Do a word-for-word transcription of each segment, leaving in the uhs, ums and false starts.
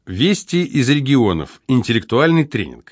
Вести из регионов. Интеллектуальный тренинг.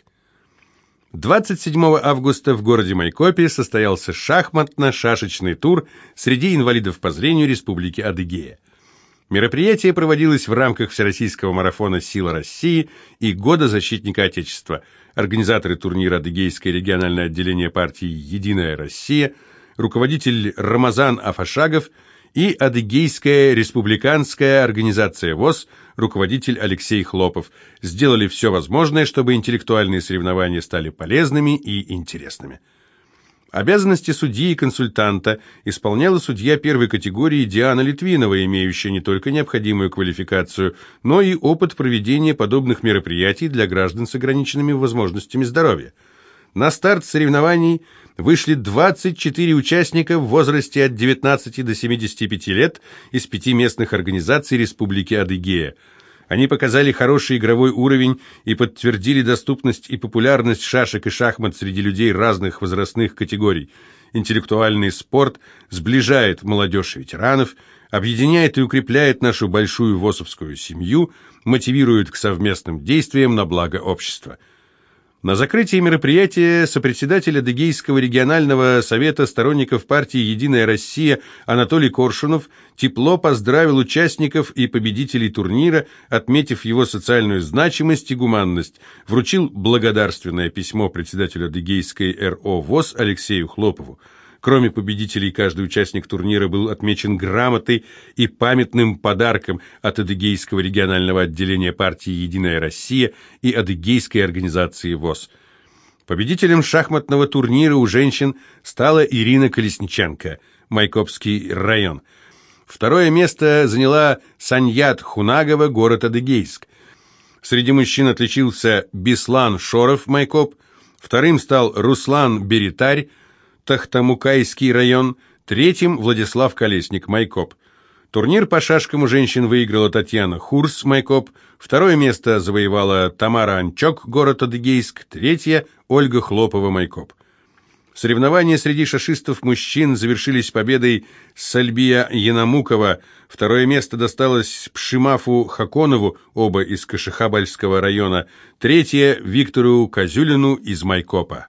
двадцать седьмого августа в городе Майкопе состоялся шахматно-шашечный тур среди инвалидов по зрению Республики Адыгея. Мероприятие проводилось в рамках Всероссийского марафона «Сила России» и Года защитника Отечества. Организаторы турнира Адыгейское региональное отделение партии «Единая Россия», руководитель Рамазан Афашагов и Адыгейская республиканская организация ВОС, руководитель Алексей Хлопов, сделали все возможное, чтобы интеллектуальные соревнования стали полезными и интересными. Обязанности судьи и консультанта исполняла судья первой категории Диана Литвинова, имеющая не только необходимую квалификацию, но и опыт проведения подобных мероприятий для граждан с ограниченными возможностями здоровья. На старт соревнований вышли двадцать четыре участника в возрасте от девятнадцати до семидесяти пяти лет из пяти местных организаций Республики Адыгея. Они показали хороший игровой уровень и подтвердили доступность и популярность шашек и шахмат среди людей разных возрастных категорий. Интеллектуальный спорт сближает молодежь и ветеранов, объединяет и укрепляет нашу большую ВОСовскую семью, мотивирует к совместным действиям на благо общества. На закрытии мероприятия сопредседатель Адыгейского регионального совета сторонников партии «Единая Россия» Анатолий Коршунов тепло поздравил участников и победителей турнира, отметив его социальную значимость и гуманность, вручил благодарственное письмо председателю Адыгейской РО ВОС Алексею Хлопову. Кроме победителей, каждый участник турнира был отмечен грамотой и памятным подарком от Адыгейского регионального отделения партии «Единая Россия» и Адыгейской организации ВОС. Победителем шахматного турнира у женщин стала Ирина Колесниченко, Майкопский район. Второе место заняла Саньят Хунагова, город Адыгейск. Среди мужчин отличился Беслан Шоров, Майкоп. Вторым стал Руслан Беретарь, Тахтамукайский район, третьим Владислав Колесник, Майкоп. Турнир по шашкам у женщин выиграла Татьяна Хурс, Майкоп. Второе место завоевала Тамара Анчок, город Адыгейск. Третье – Ольга Хлопова, Майкоп. Соревнования среди шашистов-мужчин завершились победой Сальбия Янамукова. Второе место досталось Пшимафу Хаконову, оба из Кашихабальского района. Третье – Виктору Козюлину из Майкопа.